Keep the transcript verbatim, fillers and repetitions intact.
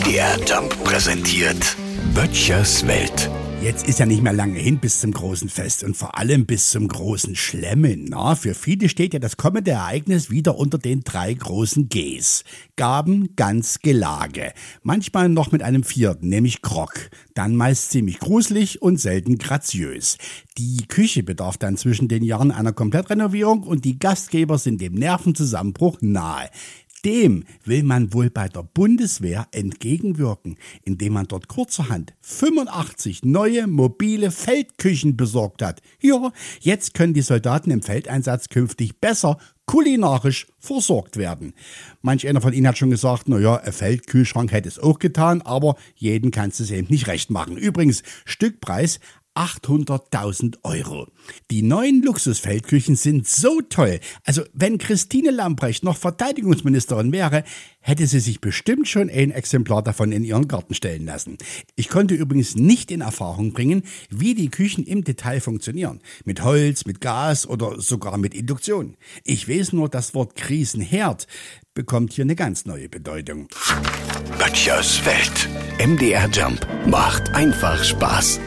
D R Jump präsentiert Böttchers Welt. Jetzt ist ja nicht mehr lange hin bis zum großen Fest und vor allem bis zum großen Schlemmen. Na, für viele steht ja das kommende Ereignis wieder unter den drei großen Gs. Gaben, Gans, Gelage. Manchmal noch mit einem vierten, nämlich Grog. Dann meist ziemlich gruselig und selten graziös. Die Küche bedarf dann zwischen den Jahren einer Komplettrenovierung und die Gastgeber sind dem Nervenzusammenbruch nahe. Dem will man wohl bei der Bundeswehr entgegenwirken, indem man dort kurzerhand fünfundachtzig neue mobile Feldküchen besorgt hat. Ja, jetzt können die Soldaten im Feldeinsatz künftig besser kulinarisch versorgt werden. Manch einer von Ihnen hat schon gesagt, naja, ein Feldkühlschrank hätte es auch getan, aber jeden kannst du es eben nicht recht machen. Übrigens, Stückpreis achthunderttausend Euro. Die neuen Luxusfeldküchen sind so toll. Also wenn Christine Lambrecht noch Verteidigungsministerin wäre, hätte sie sich bestimmt schon ein Exemplar davon in ihren Garten stellen lassen. Ich konnte übrigens nicht in Erfahrung bringen, wie die Küchen im Detail funktionieren. Mit Holz, mit Gas oder sogar mit Induktion. Ich weiß nur, das Wort Krisenherd bekommt hier eine ganz neue Bedeutung. Böttchers Welt. M D R Jump macht einfach Spaß.